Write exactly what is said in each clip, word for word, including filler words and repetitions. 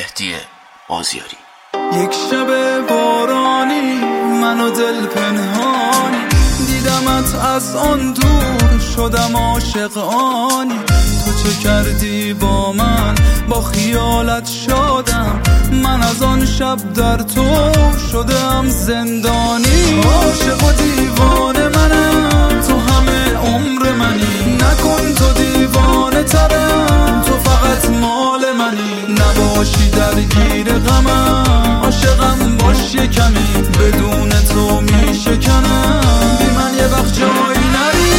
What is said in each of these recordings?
مهدی بازیاری. یک شب بارانی من و دل پنهانی دیدمت از آن دور شدم عاشق آنی. تو چه کردی با من با خیالت شادم من از آن شب در تو شدم زندانی. عاشق و دیوانه منم تو همه عمر منی نکن تو دیوانه ترم تو فقط مال منی. نباشی درگیر غمم عاشقم باش یه کمی بدون تو میشکنم بی من یه وقت جایی نری.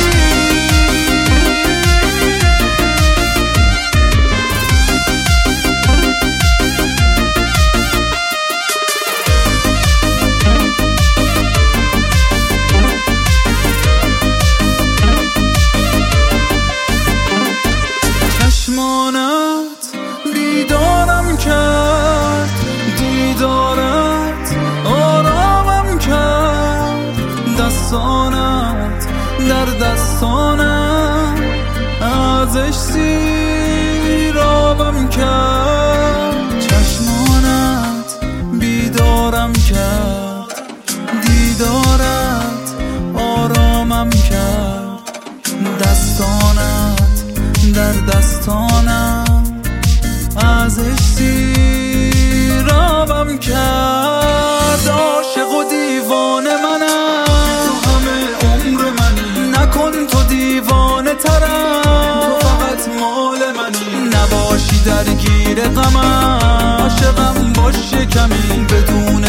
چشمانت بیدارم کرد دیدارت آرامم کرد دستانت در دستانم ازش سیرابم کرد. چشمانت بیدارم کرد دیدارت آرامم کرد دستانت در دستانم ازش سیرابم کرد. عاشق و دیوانه منم تو همه عمر منی نکن تو دیوانه ترم تو فقط مال منی. نباشی درگیر غمم عاشقم باش یه کمی بدون